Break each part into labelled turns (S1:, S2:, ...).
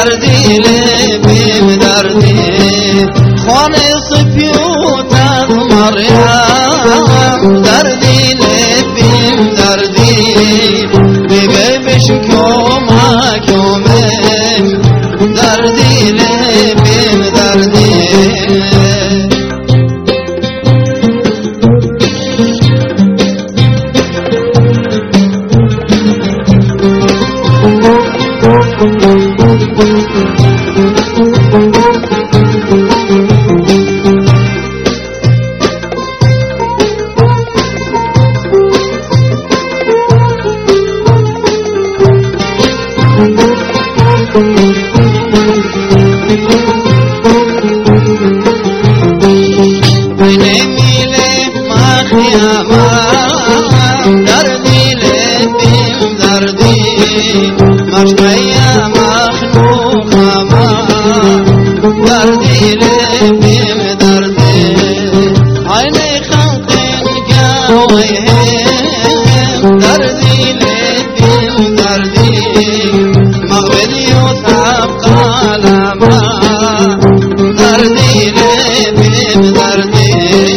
S1: دردی لبیم دردی خانه صفیوتم مریم دردی لبیم دردی بگه بشکومه کمه دردی لبیم دردی دردی لبیم دردی مشقیا مخنوخ ما دردی لبیم دردی عین خلق گاوهم دردی لبیم دردی مغوی یوسف قلما دردی لبیم دردی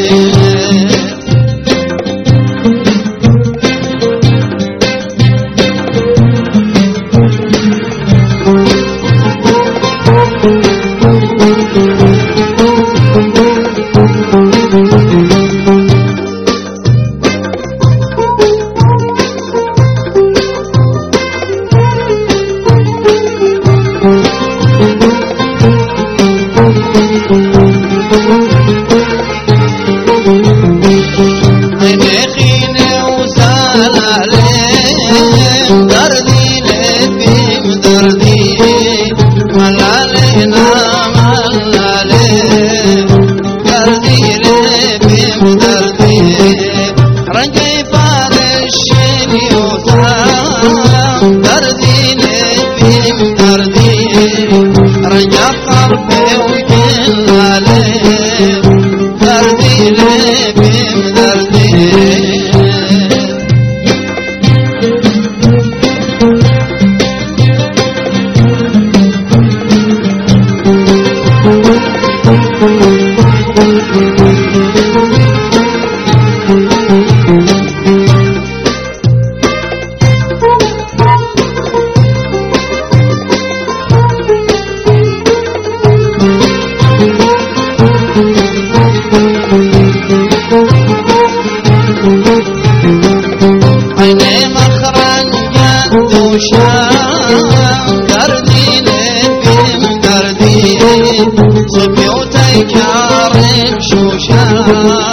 S1: دردی لبیم دردی ملالینا ملالی دردی لبیم دردی رنگی پادشی نیوزم دردی لبیم دردی رنگ قربی و جلالی دردی لبیم دردی عین مخرنگ دوشم دردی لبیم دردی صبیوت کارم شوشم